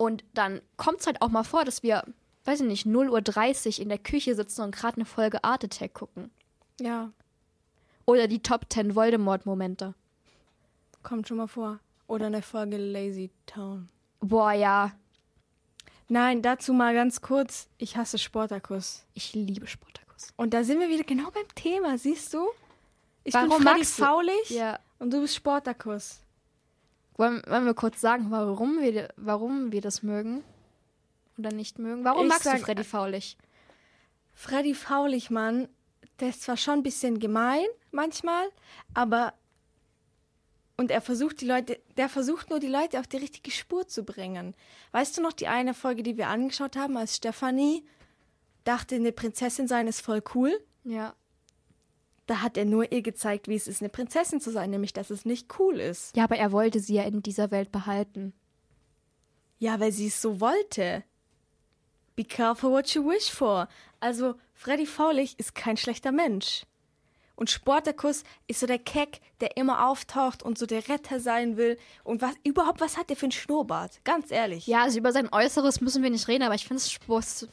Und dann kommt es halt auch mal vor, dass wir, weiß ich nicht, 0:30 Uhr in der Küche sitzen und gerade eine Folge Art Attack gucken.
Ja,
Oder die Top 10 Voldemort-Momente.
kommt schon mal vor. Oder eine Folge Lazy Town.
Boah, ja.
Nein, dazu mal ganz kurz. Ich hasse Sportacus.
Ich liebe Spartacus.
Und da sind wir wieder genau beim Thema, siehst du? Ich
Warum
bin Freddy
magst du-
Faulig
Ja.
und du bist Sportacus.
Wollen wir kurz sagen, warum wir das mögen? Oder nicht mögen? Warum
Ich
magst du
sag-
Freddy Faulig?
Freddy Faulig, Mann, der ist zwar schon ein bisschen gemein manchmal, aber und der versucht nur die Leute auf die richtige Spur zu bringen. Weißt du noch die eine Folge, die wir angeschaut haben, als Stefanie dachte, eine Prinzessin sein ist voll cool?
Ja.
Da hat er nur ihr gezeigt, wie es ist, eine Prinzessin zu sein, nämlich, dass es nicht cool ist.
Ja, aber er wollte sie ja in dieser Welt behalten.
Ja, weil sie es so wollte. Be careful what you wish for. Also, Freddy Faulig ist kein schlechter Mensch. Und Sportacus ist so der Keck, der immer auftaucht und so der Retter sein will. Und was hat der für einen Schnurrbart? Ganz ehrlich.
Ja, also über sein Äußeres müssen wir nicht reden, aber ich finde es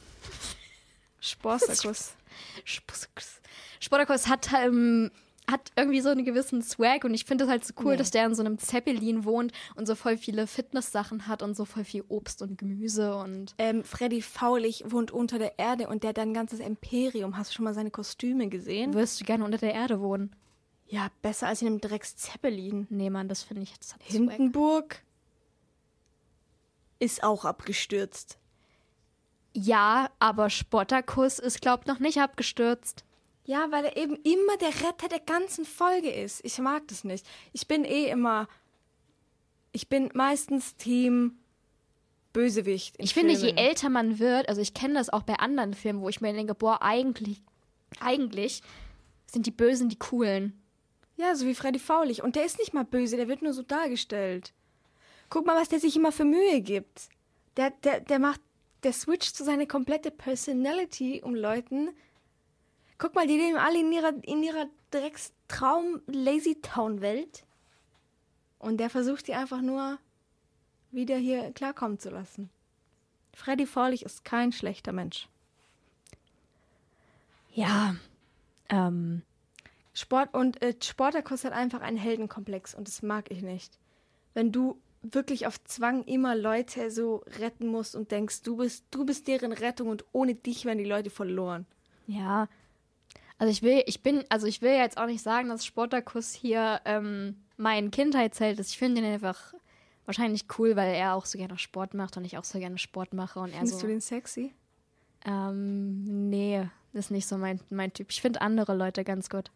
Sportacus.
Sportacus hat irgendwie so einen gewissen Swag und ich finde es halt so cool,
Nee.
dass der in so einem Zeppelin wohnt und so voll viele Fitness-Sachen hat und so voll viel Obst und Gemüse und
Freddy Faulig wohnt unter der Erde und der hat ein ganzes Imperium. Hast du schon mal seine Kostüme gesehen?
würdest du gerne unter der Erde wohnen?
Ja, besser als in einem Drecks-Zeppelin.
Nee, Mann, das finde ich jetzt Swag.
Hindenburg ist auch abgestürzt.
Ja, aber Sportacus ist, glaub noch nicht abgestürzt.
Ja, weil er eben immer der Retter der ganzen Folge ist. Ich mag das nicht. Ich bin meistens Team Bösewicht. in
Ich finde, je
Filmen.
älter man wird, also ich kenne das auch bei anderen Filmen, wo ich mir denke, boah, eigentlich sind die Bösen die Coolen.
Ja, so wie Freddy Faulig. Und der ist nicht mal böse, der wird nur so dargestellt. Guck mal, was der sich immer für Mühe gibt. Der switcht zu seine komplette Personality, um Leuten. Guck mal, die leben alle in ihrer Drecks-Traum-Lazy-Town-Welt. Und der versucht die einfach nur wieder hier klarkommen zu lassen. Freddy Faulig ist kein schlechter Mensch.
Ja,
Sportacus hat einfach einen Heldenkomplex und das mag ich nicht. Wenn du wirklich auf Zwang immer Leute so retten musst und denkst, du bist deren Rettung und ohne dich werden die Leute verloren.
ja. Also ich will ja jetzt auch nicht sagen, dass Sportacus hier mein Kindheitsheld ist. Ich finde ihn einfach wahrscheinlich cool, weil er auch so gerne Sport macht und ich auch so gerne Sport mache. Und er
Findest
so,
du den sexy?
nee, das ist nicht so mein Typ. Ich finde andere Leute ganz gut.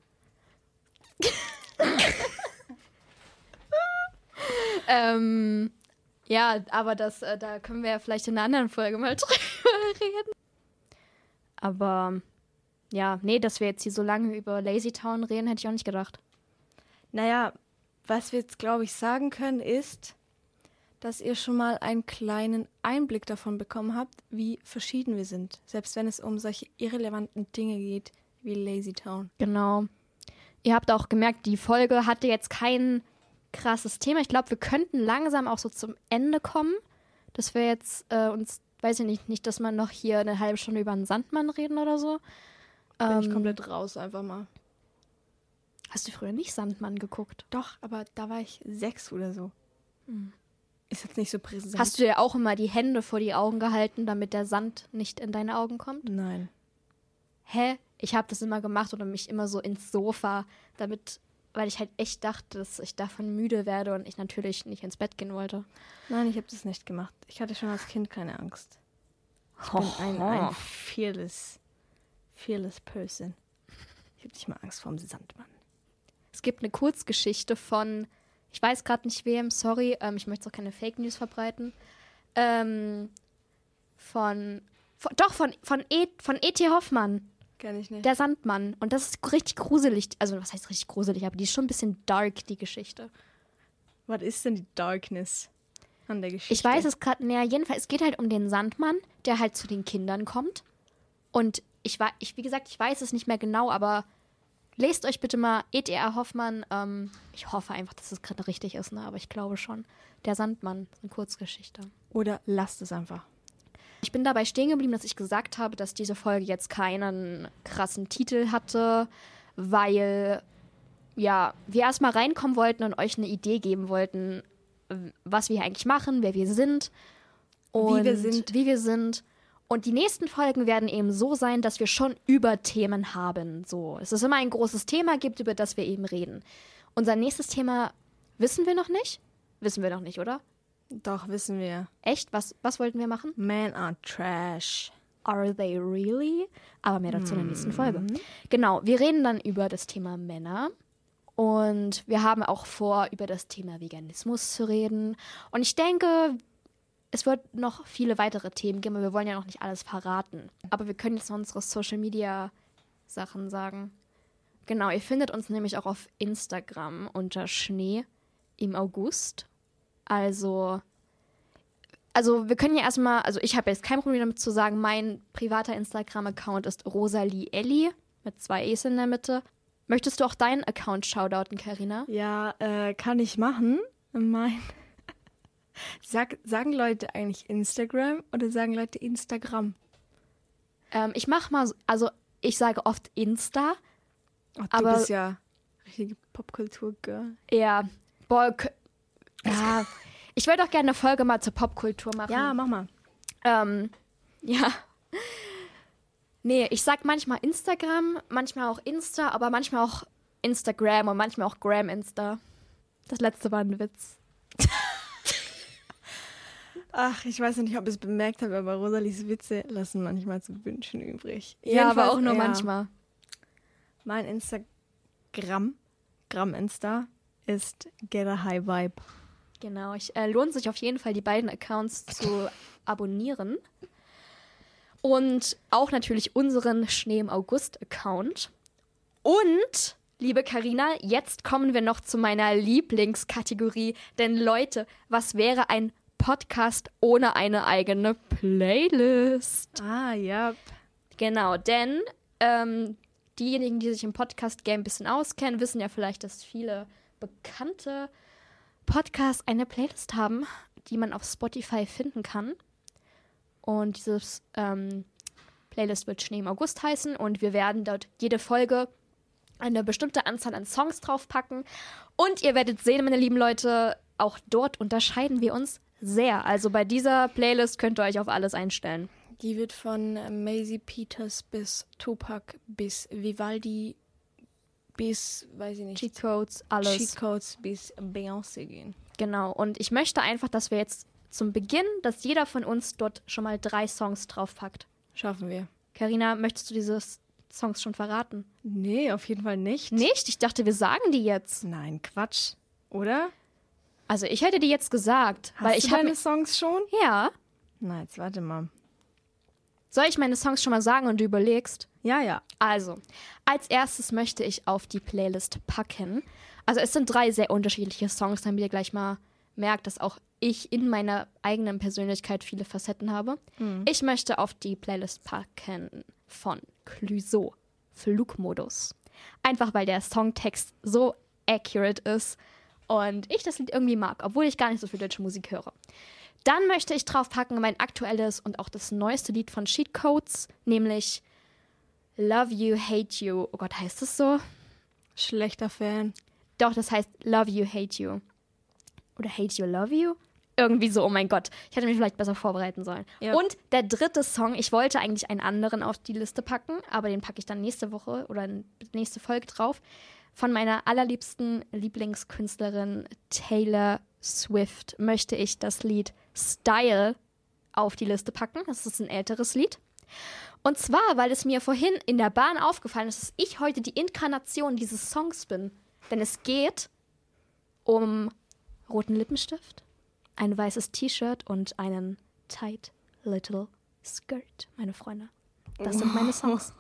Ja, aber da können wir ja vielleicht in einer anderen Folge mal drüber reden. Aber ja, nee, dass wir jetzt hier so lange über Lazy Town reden, hätte ich auch nicht gedacht.
Naja, was wir jetzt, glaube ich, sagen können, ist, dass ihr schon mal einen kleinen Einblick davon bekommen habt, wie verschieden wir sind. Selbst wenn es um solche irrelevanten Dinge geht, wie Lazy Town.
Genau. Ihr habt auch gemerkt, die Folge hatte jetzt kein krasses Thema. Ich glaube, wir könnten langsam auch so zum Ende kommen, dass wir jetzt uns, weiß ich nicht, dass man noch hier eine halbe Stunde über einen Sandmann reden oder so.
Bin ich komplett raus, einfach mal.
Hast du früher nicht Sandmann geguckt?
Doch, aber da war ich 6 oder so. Ist jetzt nicht so präsent.
Hast du dir auch immer die Hände vor die Augen gehalten, damit der Sand nicht in deine Augen kommt?
Nein.
Hä? Ich habe das immer gemacht oder mich immer so ins Sofa, weil ich halt echt dachte, dass ich davon müde werde und ich natürlich nicht ins Bett gehen wollte.
Nein, ich habe das nicht gemacht. Ich hatte schon als Kind keine Angst. Ich bin ein fearless person. Ich habe nicht mal Angst vor dem Sandmann.
Es gibt eine Kurzgeschichte von, ich weiß gerade nicht wem, sorry, ich möchte auch keine Fake News verbreiten, von E.T. Hoffmann,
Kenn ich nicht.
der Sandmann. Und das ist richtig gruselig. Also, was heißt richtig gruselig? Aber die ist schon ein bisschen dark, die Geschichte.
Was ist denn die Darkness an der Geschichte?
Ich weiß es gerade, jedenfalls, es geht halt um den Sandmann, der halt zu den Kindern kommt. Und wie gesagt, ich weiß es nicht mehr genau, aber lest euch bitte mal E.T.R. Hoffmann. Ich hoffe einfach, dass es gerade richtig ist, ne? Aber ich glaube schon. Der Sandmann, eine Kurzgeschichte.
oder lasst es einfach.
Ich bin dabei stehen geblieben, dass ich gesagt habe, dass diese Folge jetzt keinen krassen Titel hatte, weil ja, wir erstmal reinkommen wollten und euch eine Idee geben wollten, was wir hier eigentlich machen, wer wir sind und wie wir sind. Und die nächsten Folgen werden eben so sein, dass wir schon Überthemen haben. So, es ist immer ein großes Thema gibt, über das wir eben reden. Unser nächstes Thema wissen wir noch nicht? Wissen wir noch nicht, oder?
Doch, wissen wir.
Echt? Was wollten wir machen?
Men are trash.
Are they really? Aber mehr dazu in der nächsten Folge. Genau, wir reden dann über das Thema Männer. Und wir haben auch vor, über das Thema Veganismus zu reden. Und ich denke, es wird noch viele weitere Themen geben, aber wir wollen ja noch nicht alles verraten. Aber wir können jetzt noch unsere Social-Media-Sachen sagen. Genau, ihr findet uns nämlich auch auf Instagram unter Schnee im August. Also wir können ja erstmal, also ich habe jetzt kein Problem damit zu sagen, mein privater Instagram-Account ist Rosalie Elli mit 2 E's in der Mitte. Möchtest du auch deinen Account shoutouten, Carina?
Ja, kann ich machen. Sagen Leute eigentlich Instagram oder sagen Leute Instagram?
Ich mach mal, ich sage oft Insta.
Oh,
aber
du bist ja richtige Popkultur-Girl.
Ja, ja, ich würde auch gerne eine Folge mal zur Popkultur machen.
Ja, mach mal.
Ja. Nee, ich sag manchmal Instagram, manchmal auch Insta, aber manchmal auch Instagram und manchmal auch Gram-Insta. Das letzte war ein Witz.
Ach, ich weiß nicht, ob ich es bemerkt habe, aber Rosalies Witze lassen manchmal zu wünschen übrig.
Ja, aber auch nur manchmal.
Mein Gram-Insta ist Get a High Vibe.
Genau, lohnt sich auf jeden Fall, die beiden Accounts zu abonnieren. Und auch natürlich unseren Schnee im August-Account. Und, liebe Carina, jetzt kommen wir noch zu meiner Lieblingskategorie. Denn Leute, was wäre ein Podcast ohne eine eigene Playlist?
Ah, ja.
Genau, denn diejenigen, die sich im Podcast-Game ein bisschen auskennen, wissen ja vielleicht, dass viele bekannte Podcasts eine Playlist haben, die man auf Spotify finden kann. Und dieses Playlist wird Schnee im August heißen und wir werden dort jede Folge eine bestimmte Anzahl an Songs draufpacken. Und ihr werdet sehen, meine lieben Leute, auch dort unterscheiden wir uns sehr. Also bei dieser Playlist könnt ihr euch auf alles einstellen.
Die wird von Maisie Peters bis Tupac bis Vivaldi bis, weiß ich nicht.
Cheatcodes, alles.
Cheatcodes bis Beyoncé gehen.
Genau. Und ich möchte einfach, dass wir jetzt zum Beginn, dass jeder von uns dort schon mal 3 Songs draufpackt.
Schaffen wir.
Carina, möchtest du diese Songs schon verraten?
Nee, auf jeden Fall nicht.
Nicht? Ich dachte, wir sagen die jetzt.
Nein, Quatsch. Oder?
Also ich hätte die jetzt gesagt.
Hast
weil ich
du deine Songs schon?
Ja.
Na, jetzt warte mal.
Soll ich meine Songs schon mal sagen und du überlegst?
Ja.
Also, als erstes möchte ich auf die Playlist packen. Also es sind 3 sehr unterschiedliche Songs, damit ihr gleich mal merkt, dass auch ich in meiner eigenen Persönlichkeit viele Facetten habe. Ich möchte auf die Playlist packen von Clouseau, Flugmodus. Einfach weil der Songtext so accurate ist und ich das Lied irgendwie mag, obwohl ich gar nicht so viel deutsche Musik höre. Dann möchte ich draufpacken mein aktuelles und auch das neueste Lied von Cheatcodes, nämlich Love You, Hate You. Oh Gott, heißt das so?
Schlechter Fan.
Doch, das heißt Love You, Hate You. Oder Hate You, Love You? Irgendwie so, oh mein Gott. Ich hätte mich vielleicht besser vorbereiten sollen. Ja. Und der dritte Song, ich wollte eigentlich einen anderen auf die Liste packen, aber den packe ich dann nächste Woche oder nächste Folge drauf. Von meiner allerliebsten Lieblingskünstlerin Taylor Swift möchte ich das Lied Style auf die Liste packen. Das ist ein älteres Lied. Und zwar, weil es mir vorhin in der Bahn aufgefallen ist, dass ich heute die Inkarnation dieses Songs bin. Denn es geht um roten Lippenstift, ein weißes T-Shirt und einen tight little skirt, meine Freunde. Das sind meine Songs.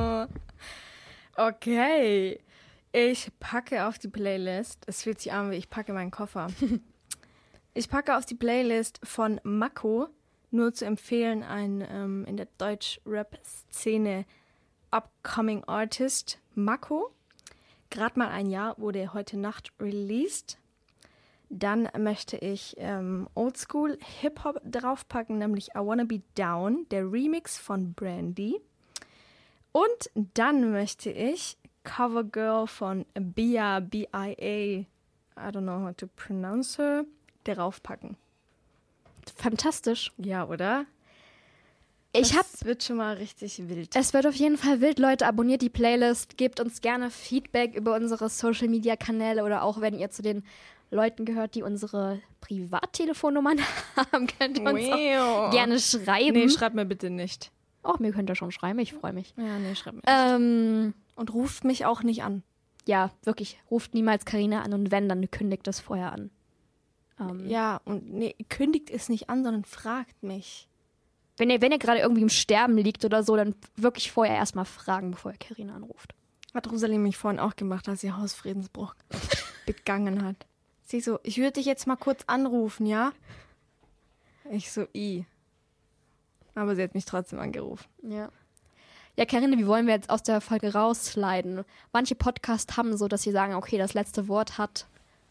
Okay. Ich packe auf die Playlist. Es fühlt sich an, wie ich packe meinen Koffer. Ich packe auf die Playlist von Mako, nur zu empfehlen, ein in der Deutsch-Rap-Szene upcoming Artist, Mako. Gerade mal ein Jahr, wurde heute Nacht released. Dann möchte ich Oldschool Hip-Hop draufpacken, nämlich I Wanna Be Down, der Remix von Brandy. Und dann möchte ich Covergirl von Bia, B-I-A, I don't know how to pronounce her, draufpacken.
Fantastisch.
Ja, oder? Das wird schon mal richtig wild.
Es wird auf jeden Fall wild. Leute, abonniert die Playlist, gebt uns gerne Feedback über unsere Social-Media-Kanäle oder auch, wenn ihr zu den Leuten gehört, die unsere Privattelefonnummern haben, könnt ihr uns auch gerne schreiben.
Nee, schreibt mir bitte nicht.
Oh, mir könnt ihr schon schreiben, ich freue mich.
Ja, nee, schreibt mir nicht. Und ruft mich auch nicht an.
Ja, wirklich, ruft niemals Carina an und wenn, dann kündigt das vorher an.
Ja, und nee, kündigt es nicht an, sondern fragt mich.
Wenn ihr gerade irgendwie im Sterben liegt oder so, dann wirklich vorher erstmal fragen, bevor ihr Carina anruft.
Hat Rosalie mich vorhin auch gemacht, als sie Hausfriedensbruch begangen hat. Sie so, ich würde dich jetzt mal kurz anrufen, ja? Ich so, Aber sie hat mich trotzdem angerufen.
Ja. Ja, Carina, wie wollen wir jetzt aus der Folge raussliden? Manche Podcasts haben so, dass sie sagen, okay, das letzte Wort hat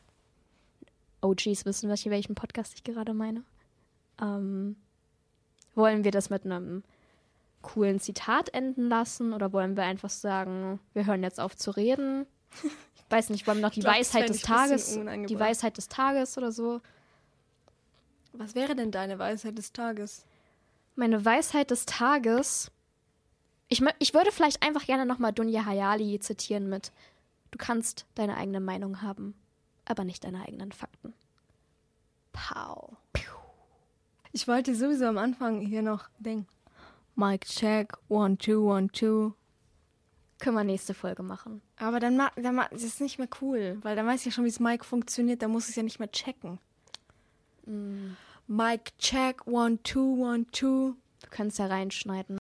OGs wissen, welchen Podcast ich gerade meine. Wollen wir das mit einem coolen Zitat enden lassen oder wollen wir einfach sagen, wir hören jetzt auf zu reden? Ich weiß nicht, wollen wir noch die Weisheit des Tages, die Weisheit des Tages oder so?
Was wäre denn deine Weisheit des Tages?
Meine Weisheit des Tages, ich würde vielleicht einfach gerne nochmal Dunja Hayali zitieren mit: Du kannst deine eigene Meinung haben, aber nicht deine eigenen Fakten. Pow.
Ich wollte sowieso am Anfang hier noch denken. Mic check, 1, 2, 1, 2.
Können wir nächste Folge machen.
Aber dann das ist nicht mehr cool, weil dann weiß ich ja schon, wie das Mic funktioniert, dann muss ich es ja nicht mehr checken. Mic check, 1, 2, 1, 2.
Wir können es ja reinschneiden.